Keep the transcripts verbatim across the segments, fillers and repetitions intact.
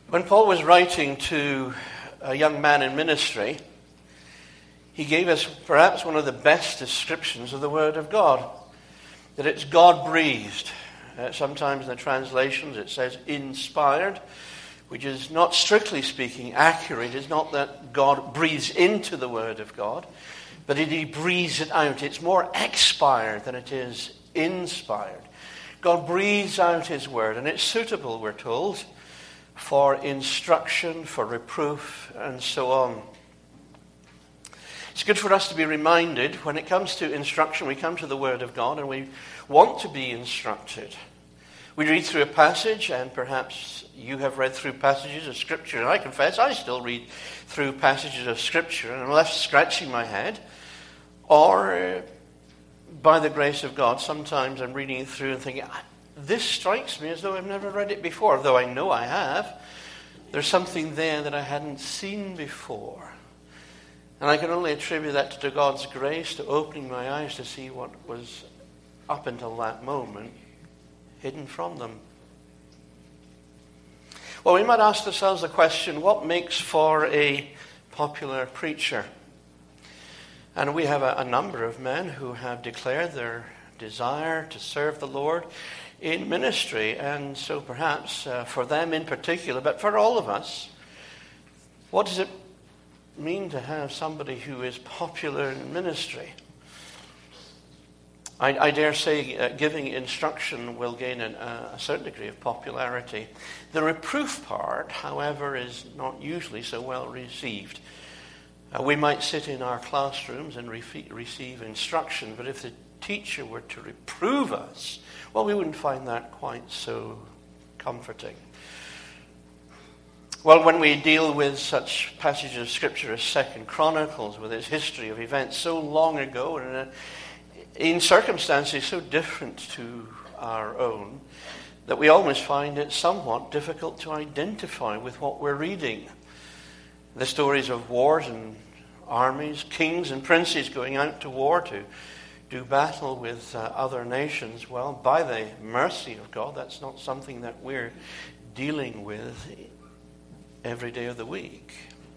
When Paul was writing to a young man in ministry, he gave us perhaps one of the best descriptions of the Word of God, that it's God-breathed. Uh, sometimes in the translations it says inspired, which is not strictly speaking accurate. It's not that God breathes into the Word of God, but that he breathes it out. It's more expired than it is inspired. God breathes out his Word, and it's suitable, we're told, for instruction, for reproof, and so on. It's good for us to be reminded when it comes to instruction, we come to the Word of God and we want to be instructed. We read through a passage, and perhaps you have read through passages of Scripture, and I confess I still read through passages of Scripture and I'm left scratching my head. Or, uh, by the grace of God, sometimes I'm reading it through and thinking, this strikes me as though I've never read it before, though I know I have. There's something there that I hadn't seen before. And I can only attribute that to God's grace, to opening my eyes to see what was, up until that moment, hidden from them. Well, we might ask ourselves the question, what makes for a popular preacher? And we have a, a number of men who have declared their desire to serve the Lord in ministry, and so perhaps uh, for them in particular, but for all of us, what does it mean to have somebody who is popular in ministry? I, I dare say uh, giving instruction will gain an, uh, a certain degree of popularity. The reproof part, however, is not usually so well received. Uh, we might sit in our classrooms and re- receive instruction, but if the teacher were to reprove us, well, we wouldn't find that quite so comforting. Well, when we deal with such passages of Scripture as Second Chronicles, with its history of events so long ago and in circumstances so different to our own, that we almost find it somewhat difficult to identify with what we're reading. The stories of wars and armies, kings and princes going out to war to do battle with uh, other nations, well, by the mercy of God, that's not something that we're dealing with every day of the week.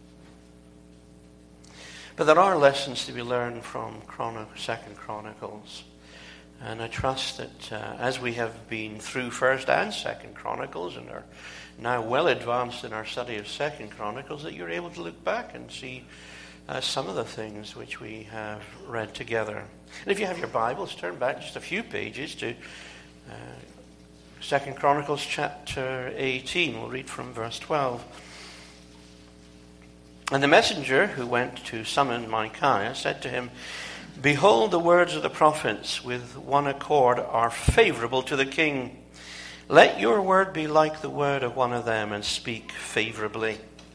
But there are lessons to be learned from Chron- Second Chronicles. And I trust that uh, as we have been through First and Second Chronicles and are now well advanced in our study of Second Chronicles, that you're able to look back and see uh, some of the things which we have read together. And if you have your Bibles, turn back just a few pages to uh, Second Chronicles chapter eighteen. We'll read from verse twelve. And the messenger who went to summon Micaiah said to him, "Behold, the words of the prophets with one accord are favorable to the king. Let your word be like the word of one of them, and speak favorably."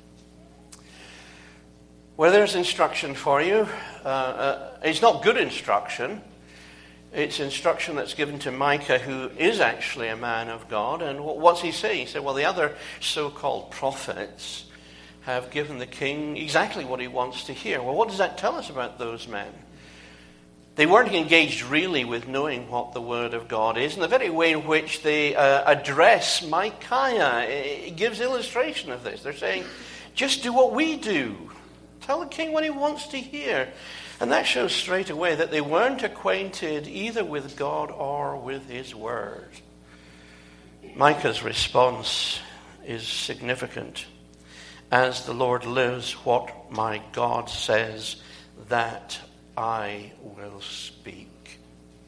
Well, there's instruction for you. Uh, uh, it's not good instruction. It's instruction that's given to Micah, who is actually a man of God. And what's he saying? He said, well, the other so-called prophets have given the king exactly what he wants to hear. Well, what does that tell us about those men? They weren't engaged really with knowing what the Word of God is. And the very way in which they uh, address Micaiah, it gives illustration of this. They're saying, just do what we do. Tell the king what he wants to hear. And that shows straight away that they weren't acquainted either with God or with his Word. Micah's response is significant. As the Lord lives, what my God says, that I will speak.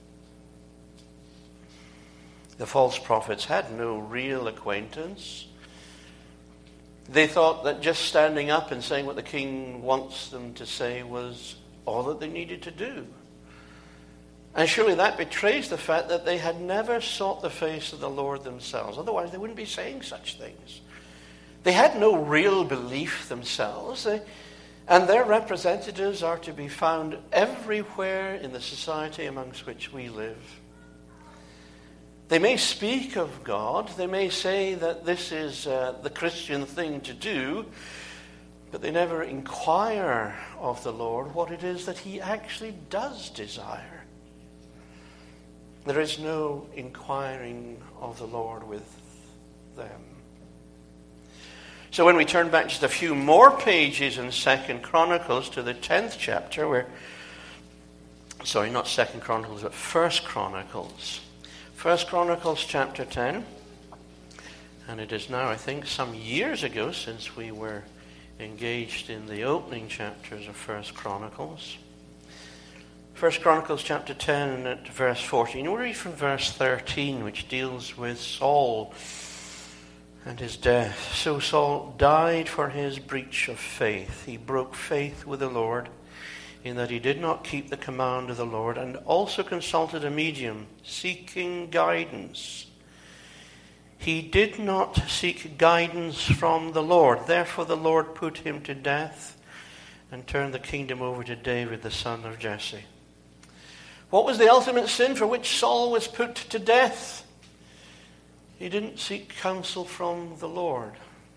The false prophets had no real acquaintance. They thought that just standing up and saying what the king wants them to say was all that they needed to do. And surely that betrays the fact that they had never sought the face of the Lord themselves. Otherwise they wouldn't be saying such things. They had no real belief themselves. They, and their representatives are to be found everywhere in the society amongst which we live. They may speak of God, they may say that this is uh, the Christian thing to do, but they never inquire of the Lord what it is that he actually does desire. There is no inquiring of the Lord with them. So when we turn back just a few more pages in Second Chronicles to the tenth chapter, where, sorry, not Second Chronicles, but First Chronicles. First Chronicles chapter ten. And it is now, I think, some years ago since we were engaged in the opening chapters of First Chronicles. First Chronicles chapter ten and at verse fourteen. We'll read from verse thirteen, which deals with Saul and his death. So Saul died for his breach of faith. He broke faith with the Lord in that he did not keep the command of the Lord, and also consulted a medium, seeking guidance. He did not seek guidance from the Lord. Therefore the Lord put him to death and turned the kingdom over to David, the son of Jesse. What was the ultimate sin for which Saul was put to death? He didn't seek counsel from the Lord.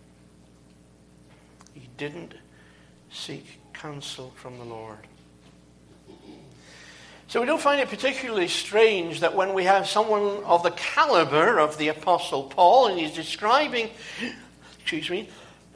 He didn't seek counsel from the Lord. So we don't find it particularly strange that when we have someone of the caliber of the Apostle Paul, and he's describing, excuse me,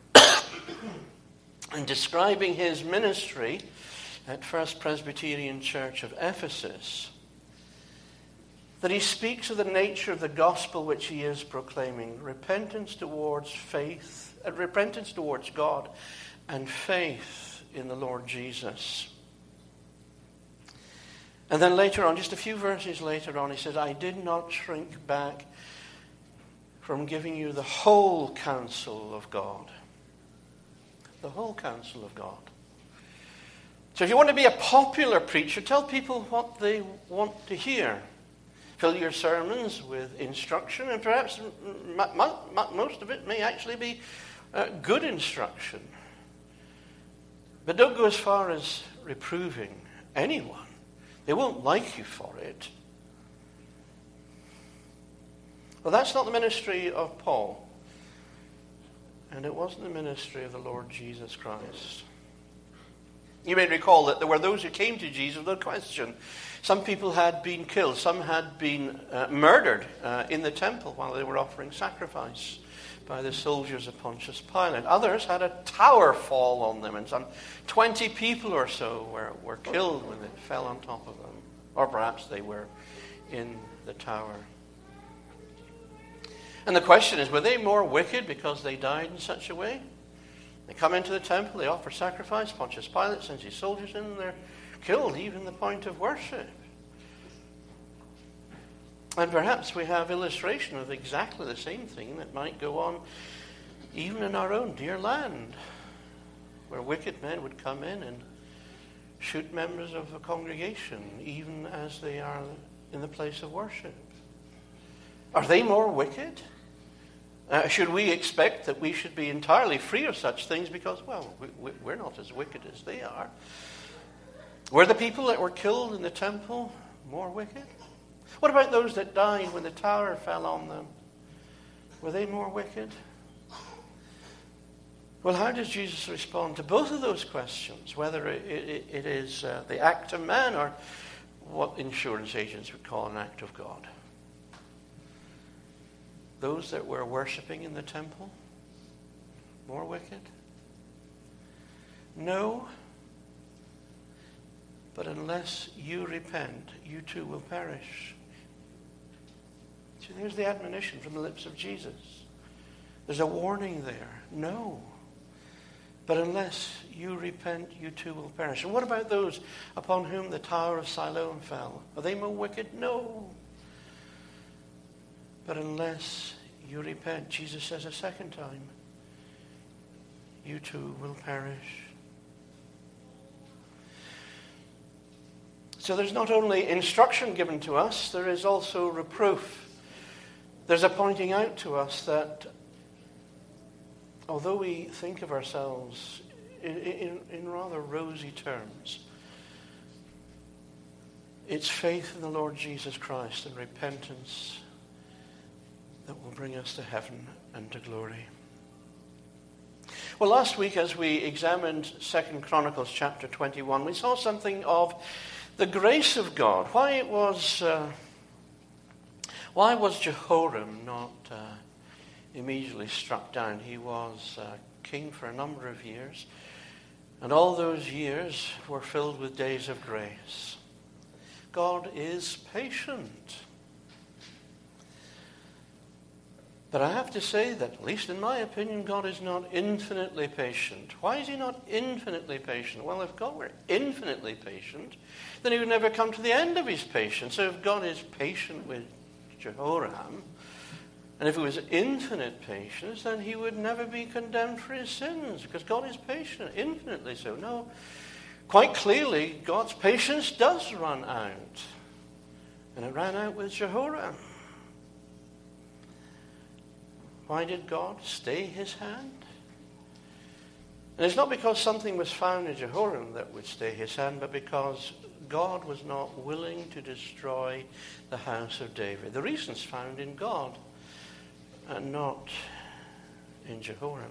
and describing his ministry at First Presbyterian Church of Ephesus, that he speaks of the nature of the gospel which he is proclaiming: repentance towards faith, uh, repentance towards God, and faith in the Lord Jesus. And then later on, just a few verses later on, he says, I did not shrink back from giving you the whole counsel of God. The whole counsel of God. So if you want to be a popular preacher, tell people what they want to hear. Fill your sermons with instruction, and perhaps m- m- m- most of it may actually be uh, good instruction. But don't go as far as reproving anyone. They won't like you for it. Well, that's not the ministry of Paul. And it wasn't the ministry of the Lord Jesus Christ. You may recall that there were those who came to Jesus with a question. Some people had been killed. Some had been uh, murdered uh, in the temple while they were offering sacrifice by the soldiers of Pontius Pilate. Others had a tower fall on them, and some twenty people or so were, were killed when it fell on top of them. Or perhaps they were in the tower. And the question is, were they more wicked because they died in such a way? They come into the temple, they offer sacrifice. Pontius Pilate sends his soldiers in, and they're killed, even the point of worship. And perhaps we have illustration of exactly the same thing that might go on even in our own dear land, where wicked men would come in and shoot members of a congregation, even as they are in the place of worship. Are they more wicked? Uh, should we expect that we should be entirely free of such things because, well, we, we're not as wicked as they are? Were the people that were killed in the temple more wicked? What about those that died when the tower fell on them? Were they more wicked? Well, how does Jesus respond to both of those questions, whether it, it, it is uh, the act of man or what insurance agents would call an act of God? Those that were worshipping in the temple, more wicked? No. But unless you repent, you too will perish. See, there's the admonition from the lips of Jesus. There's a warning there. No. But unless you repent, you too will perish. And what about those upon whom the Tower of Siloam fell? Are they more wicked? No. But unless you repent, Jesus says a second time, you too will perish. So there's not only instruction given to us, there is also reproof. There's a pointing out to us that although we think of ourselves in, in, in rather rosy terms, it's faith in the Lord Jesus Christ and repentance that will bring us to heaven and to glory. Well, last week as we examined Second Chronicles chapter twenty-one, we saw something of the grace of God. Why it was, uh, why was Jehoram not uh, immediately struck down? He was uh, king for a number of years. And all those years were filled with days of grace. God is patient. But I have to say that, at least in my opinion, God is not infinitely patient. Why is he not infinitely patient? Well, if God were infinitely patient, then he would never come to the end of his patience. So if God is patient with Jehoram, and if it was infinite patience, then he would never be condemned for his sins, because God is patient, infinitely so. No, quite clearly, God's patience does run out. And it ran out with Jehoram. Why did God stay his hand? And it's not because something was found in Jehoram that would stay his hand, but because God was not willing to destroy the house of David. The reason's found in God and not in Jehoram.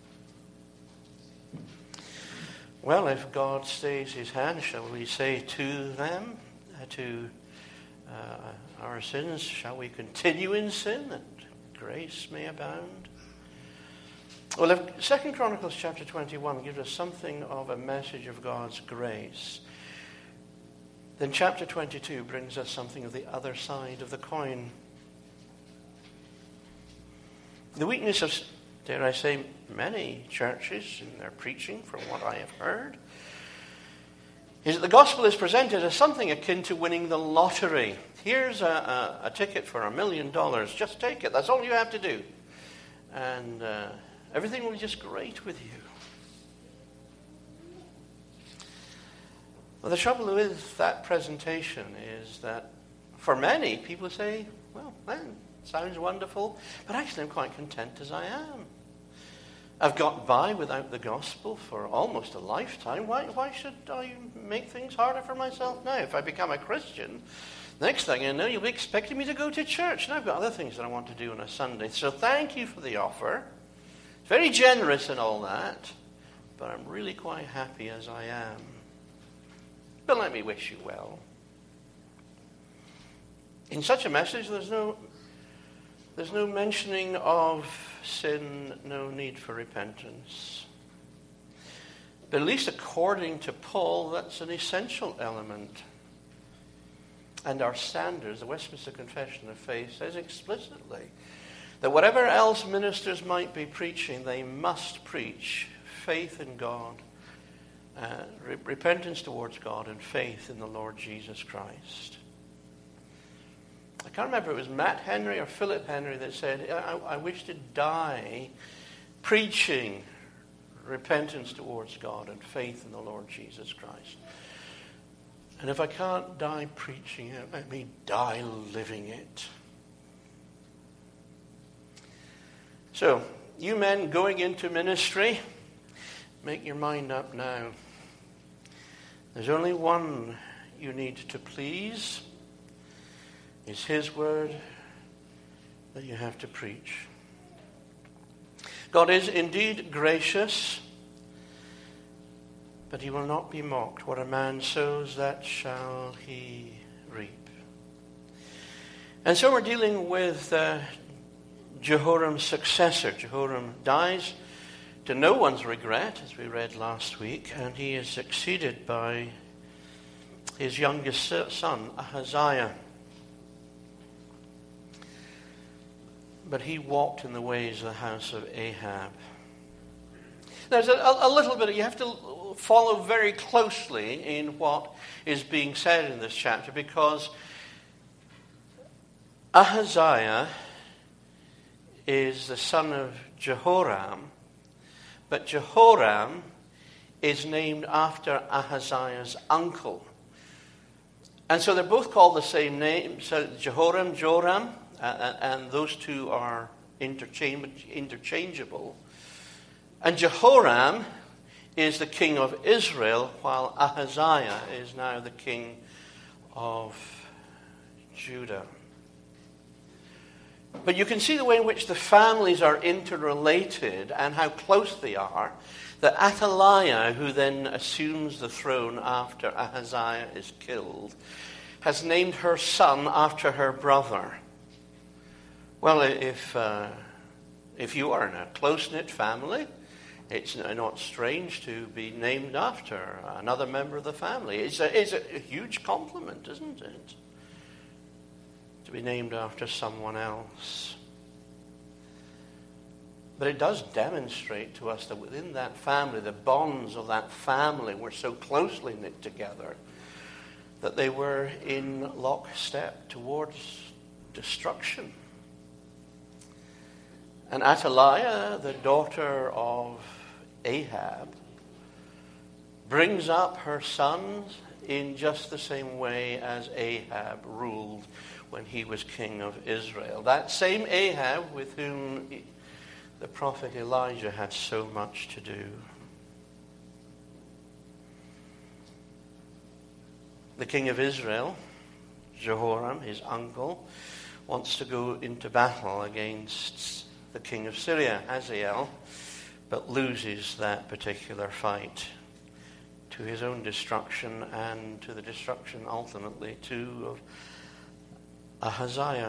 Well, if God stays his hand, shall we say to them, uh, to uh, our sins, shall we continue in sin that grace may abound? Well, if Second Chronicles chapter twenty-one gives us something of a message of God's grace, then chapter twenty-two brings us something of the other side of the coin. The weakness of, dare I say, many churches in their preaching, from what I have heard, is that the gospel is presented as something akin to winning the lottery. Here's a, a, a ticket for a million dollars. Just take it. That's all you have to do. And uh, everything will be just great with you. Well, the trouble with that presentation is that for many, people say, well, man, sounds wonderful, but actually I'm quite content as I am. I've got by without the gospel for almost a lifetime. Why, why should I make things harder for myself now? If I become a Christian, next thing I know, you'll be expecting me to go to church. And I've got other things that I want to do on a Sunday. So thank you for the offer. It's very generous and all that. But I'm really quite happy as I am. But let me wish you well. In such a message, there's no... There's no mentioning of sin, no need for repentance. But at least according to Paul, that's an essential element. And our standards, the Westminster Confession of Faith, says explicitly that whatever else ministers might be preaching, they must preach faith in God, uh, re- repentance towards God, and faith in the Lord Jesus Christ. I can't remember if it was Matt Henry or Philip Henry that said, I, I wish to die preaching repentance towards God and faith in the Lord Jesus Christ. And if I can't die preaching it, let me die living it. So, you men going into ministry, make your mind up now. There's only one you need to please. It's his word that you have to preach. God is indeed gracious, but he will not be mocked. What a man sows, that shall he reap. And so we're dealing with uh, Jehoram's successor. Jehoram dies to no one's regret, as we read last week, and he is succeeded by his youngest son, Ahaziah. But he walked in the ways of the house of Ahab. There's a, a little bit, you have to follow very closely in what is being said in this chapter, because Ahaziah is the son of Jehoram, but Jehoram is named after Ahaziah's uncle. And so they're both called the same name, so Jehoram, Joram, Uh, and those two are interchange- interchangeable. And Jehoram is the king of Israel, while Ahaziah is now the king of Judah. But you can see the way in which the families are interrelated and how close they are, that Athaliah, who then assumes the throne after Ahaziah is killed, has named her son after her brother. Well, if uh, if you are in a close-knit family, It's not strange to be named after another member of the family. It's a, it's a huge compliment, isn't it? To be named after someone else. But it does demonstrate to us that within that family, the bonds of that family were so closely knit together that they were in lockstep towards destruction. And Athaliah, the daughter of Ahab, brings up her sons in just the same way as Ahab ruled when he was king of Israel. That same Ahab with whom the prophet Elijah had so much to do. The king of Israel, Jehoram, his uncle, wants to go into battle against the king of Syria, Hazael, but loses that particular fight to his own destruction and to the destruction ultimately too of Ahaziah.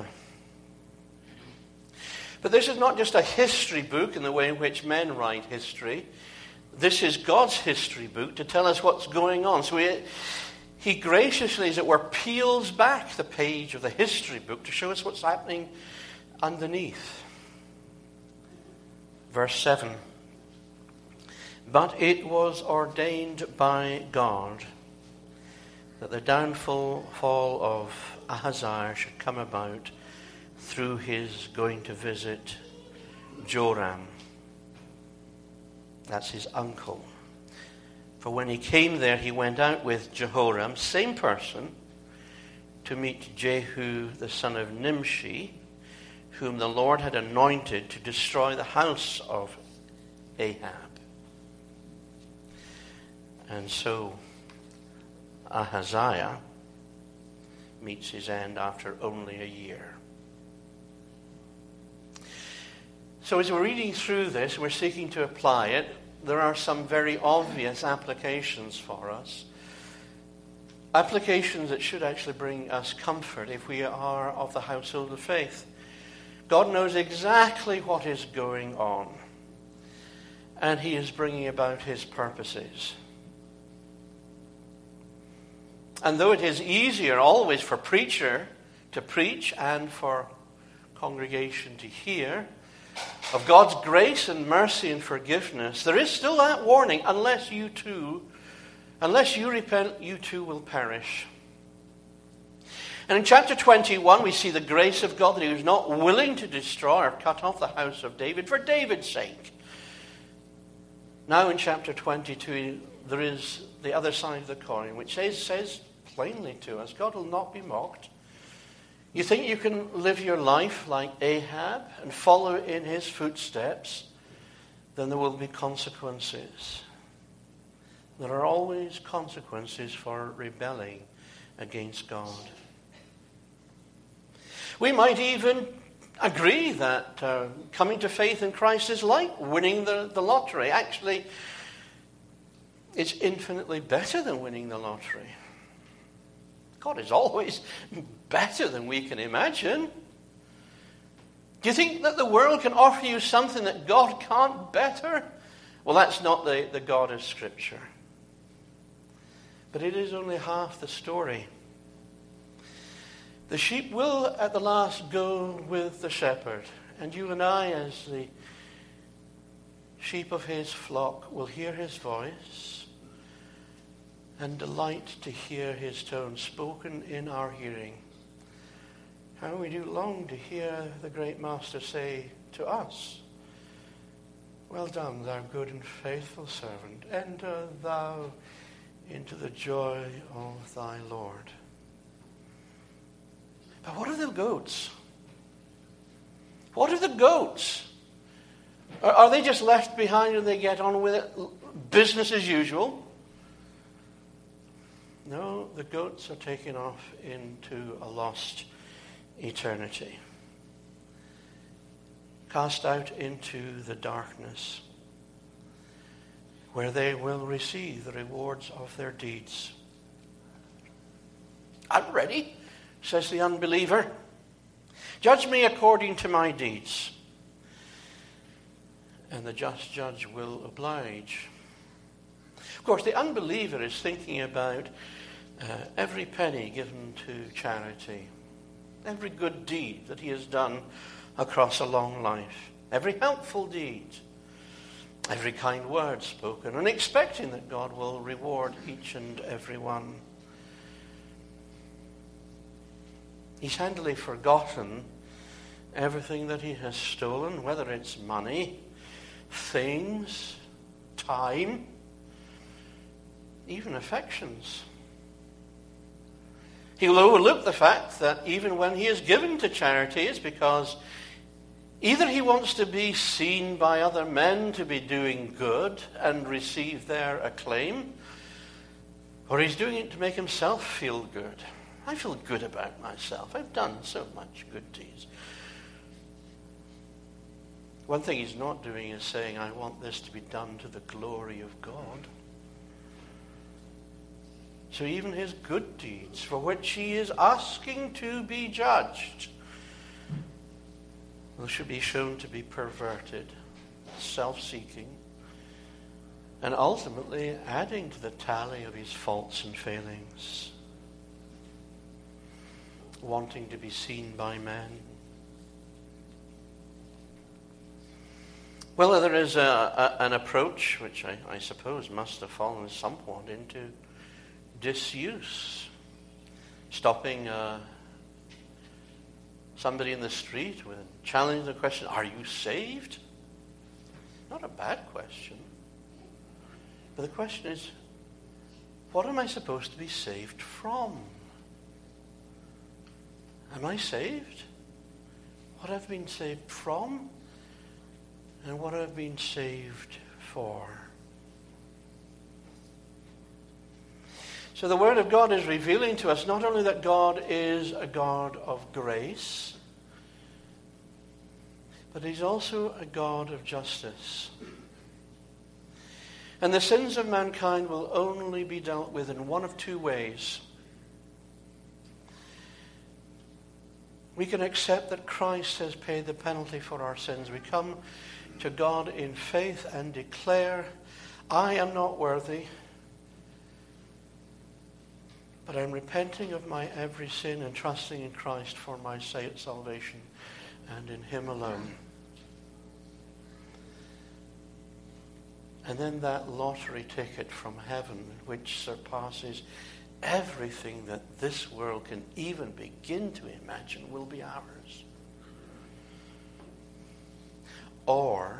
But this is not just a history book in the way in which men write history. This is God's history book to tell us what's going on. So he, he graciously, as it were, peels back the page of the history book to show us what's happening underneath. Verse seven. But it was ordained by God that the downfall fall of Ahaziah should come about through his going to visit Joram. That's his uncle. For when he came there, he went out with Jehoram, same person, to meet Jehu the son of Nimshi, whom the Lord had anointed to destroy the house of Ahab. And so Ahaziah meets his end after only a year. So as we're reading through this, and we're seeking to apply it, there are some very obvious applications for us. Applications that should actually bring us comfort if we are of the household of faith. God knows exactly what is going on, and he is bringing about his purposes. And though it is easier always for preacher to preach and for congregation to hear of God's grace and mercy and forgiveness, there is still that warning, unless you too, unless you repent, you too will perish. And in chapter twenty-one, we see the grace of God, that he was not willing to destroy or cut off the house of David for David's sake. Now in chapter twenty-two, there is the other side of the coin, which says, says plainly to us, God will not be mocked. You think you can live your life like Ahab and follow in his footsteps, then there will be consequences. There are always consequences for rebelling against God. We might even agree that uh, coming to faith in Christ is like winning the, the lottery. Actually, it's infinitely better than winning the lottery. God is always better than we can imagine. Do you think that the world can offer you something that God can't better? Well, that's not the, the God of Scripture. But it is only half the story. The sheep will at the last go with the shepherd, and you and I, as the sheep of his flock, will hear his voice and delight to hear his tone spoken in our hearing. How we do long to hear the great Master say to us, "Well done, thou good and faithful servant. Enter thou into the joy of thy Lord." But what are the goats? What are the goats? Are, are they just left behind and they get on with it, business as usual? No, the goats are taken off into a lost eternity, cast out into the darkness, where they will receive the rewards of their deeds. "I'm ready," says the unbeliever. "Judge me according to my deeds." and the just judge will oblige. Of course, the unbeliever is thinking about uh, every penny given to charity, every good deed that he has done across a long life, every helpful deed, every kind word spoken, and expecting that God will reward each and every one. He's handily forgotten everything that he has stolen, whether it's money, things, time, even affections. He will overlook the fact that even when he is given to charity, it's because either he wants to be seen by other men to be doing good and receive their acclaim, or he's doing it to make himself feel good. I feel good about myself. I've done so much good deeds. One thing he's not doing is saying, I want this to be done to the glory of God. So even his good deeds, for which he is asking to be judged, well, should be shown to be perverted, self-seeking, and ultimately adding to the tally of his faults and failings, wanting to be seen by men. Well, there is a, a, an approach which I, I suppose must have fallen somewhat into disuse. Stopping uh, somebody in the street with challenging the question, are you saved? Not a bad question. But the question is, what am I supposed to be saved from? Am I saved? What I've been saved from? And what I've been saved for? So the Word of God is revealing to us not only that God is a God of grace, but he's also a God of justice. And the sins of mankind will only be dealt with in one of two ways. We can accept that Christ has paid the penalty for our sins. We come to God in faith and declare, I am not worthy, but I'm repenting of my every sin and trusting in Christ for my salvation and in him alone. And then that lottery ticket from heaven, which surpasses everything that this world can even begin to imagine, will be ours. Or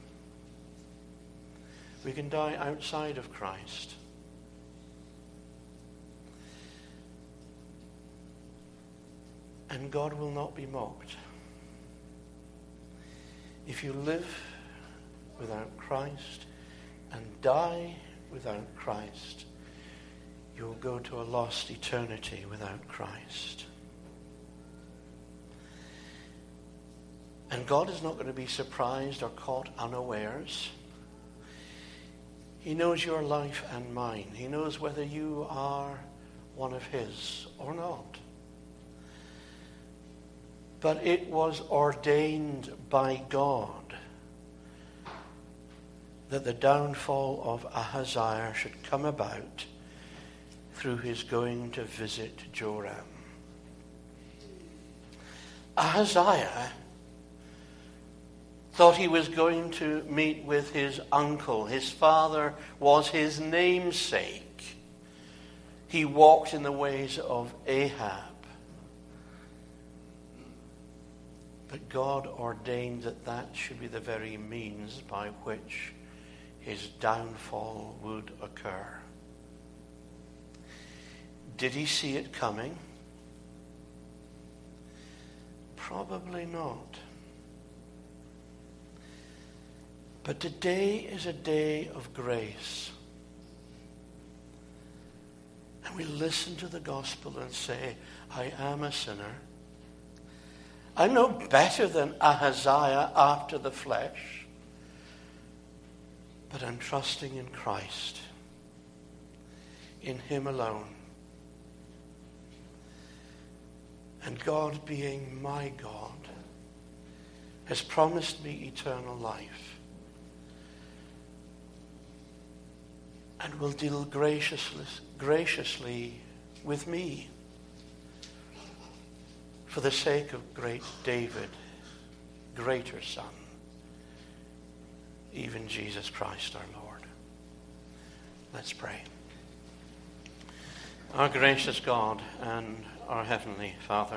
we can die outside of Christ. And God will not be mocked. If you live without Christ and die without Christ, you will go to a lost eternity without Christ. And God is not going to be surprised or caught unawares. He knows your life and mine. He knows whether you are one of his or not. But it was ordained by God that the downfall of Ahaziah should come about through his going to visit Joram. Ahaziah thought he was going to meet with his uncle. His father was his namesake. He walked in the ways of Ahab. But God ordained that that should be the very means by which his downfall would occur. Did he see it coming? Probably not. But today is a day of grace. And we listen to the gospel and say, I am a sinner. I'm no better than Ahaziah after the flesh. But I'm trusting in Christ. In him alone. And God, being my God, has promised me eternal life. and will deal graciously, graciously with me for the sake of great David, greater Son, even Jesus Christ our Lord. Let's pray. Our gracious God and our Heavenly Father,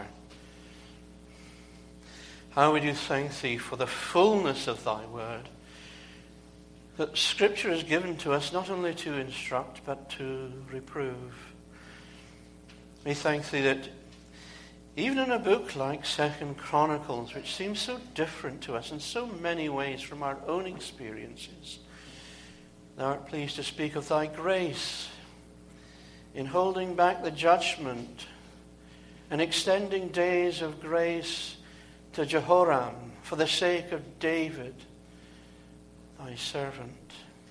how we do thank Thee for the fullness of Thy word, that Scripture is given to us not only to instruct but to reprove. We thank Thee that even in a book like Second Chronicles, which seems so different to us in so many ways from our own experiences, Thou art pleased to speak of Thy grace in holding back the judgment and extending days of grace to Jehoram for the sake of David, Thy servant.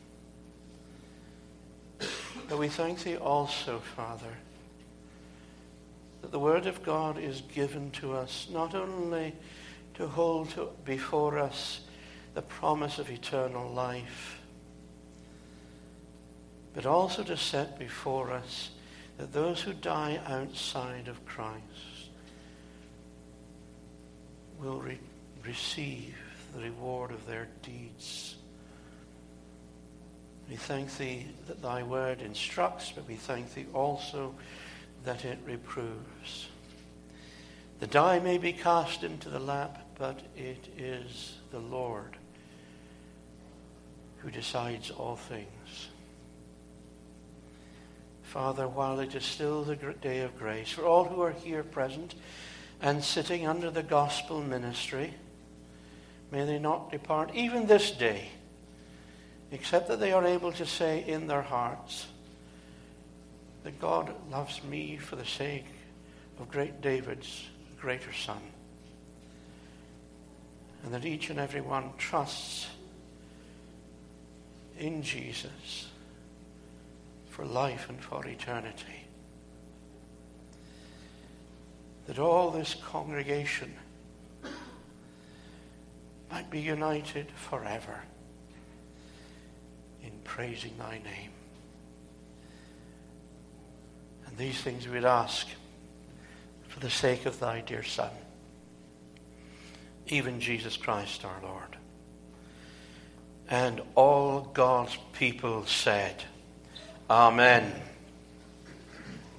But we thank Thee also, Father, that the Word of God is given to us not only to hold to, before us the promise of eternal life, but also to set before us that those who die outside of Christ will re- receive the reward of their deeds. We thank Thee that Thy word instructs, but we thank Thee also that it reproves. The die may be cast into the lap, but it is the Lord who decides all things. Father, while it is still the day of grace, for all who are here present and sitting under the gospel ministry, may they not depart even this day, except that they are able to say in their hearts that God loves me for the sake of great David's greater Son, and that each and every one trusts in Jesus for life and for eternity. That all this congregation might be united forever in praising Thy name. And these things we'd ask for the sake of Thy dear Son, even Jesus Christ our Lord. And all God's people said, Amen.